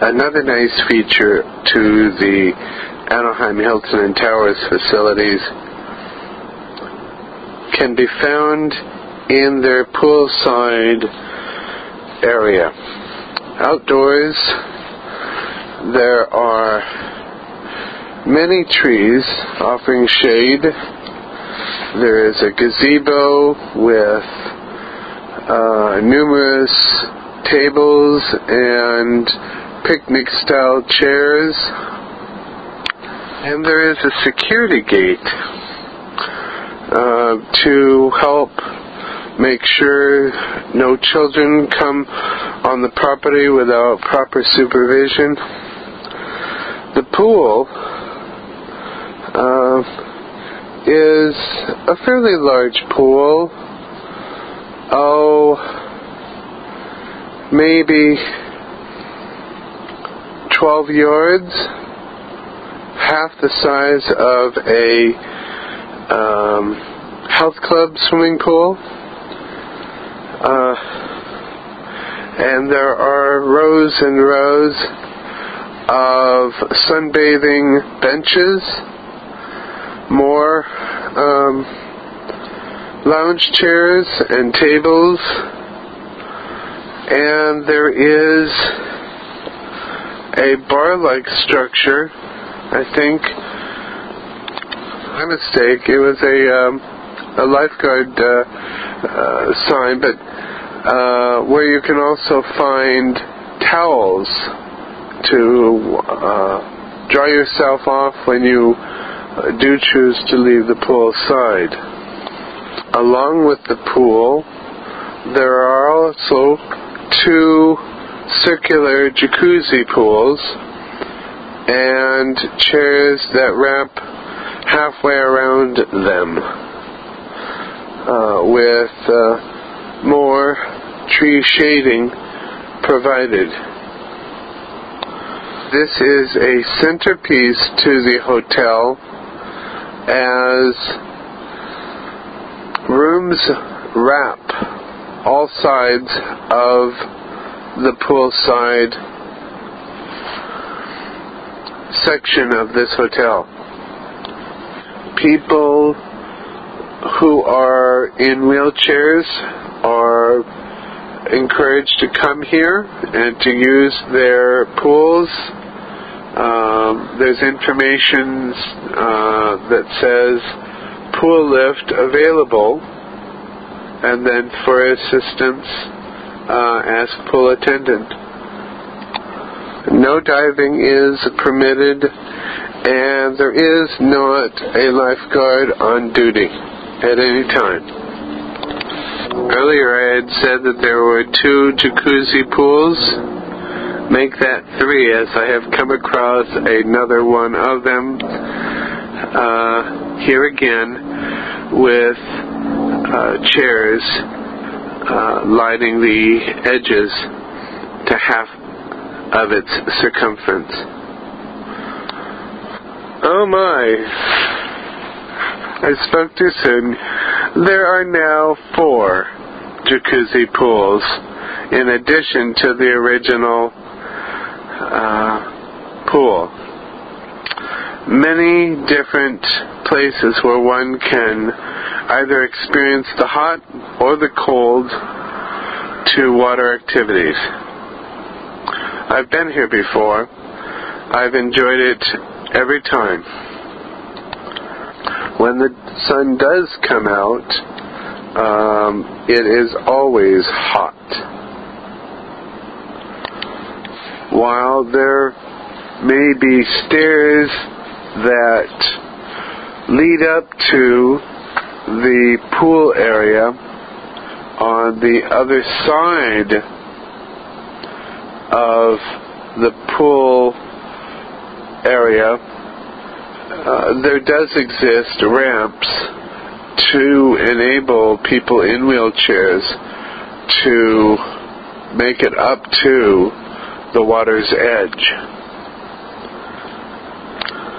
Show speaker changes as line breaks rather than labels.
Another nice feature to the Anaheim Hilton and Towers facilities can be found in their poolside area. Outdoors, there are many trees offering shade. There is a gazebo with numerous tables and picnic-style chairs, and there is a security gate to help make sure no children come on the property without proper supervision. The pool is a fairly large pool, maybe 12 yards, half the size of a health club swimming pool. And there are rows and rows of sunbathing benches, more lounge chairs and tables, and there is a bar-like structure. I think, my mistake, it was a lifeguard sign, but where you can also find towels to dry yourself off when you do choose to leave the pool side. Along with the pool, there are also 2 circular jacuzzi pools and chairs that wrap halfway around them, with more tree shading provided. This is a centerpiece to the hotel, as rooms wrap all sides of the poolside section of this hotel. People who are in wheelchairs are encouraged to come here and to use their pools. There's information that says pool lift available, and then for assistance, ask pool attendant. No diving is permitted, and there is not a lifeguard on duty at any time. Earlier I had said that there were 2 jacuzzi pools. Make that 3, as I have come across another one of them here again, with chairs lining the edges to half of its circumference. Oh my, I spoke too soon. There are now 4 jacuzzi pools in addition to the original pool. Many different places where one can either experience the hot or the cold to water activities. I've been here before. I've enjoyed it every time. When the sun does come out, it is always hot. While there may be stairs that lead up to the pool area on the other side of the pool area, there does exist ramps to enable people in wheelchairs to make it up to the water's edge.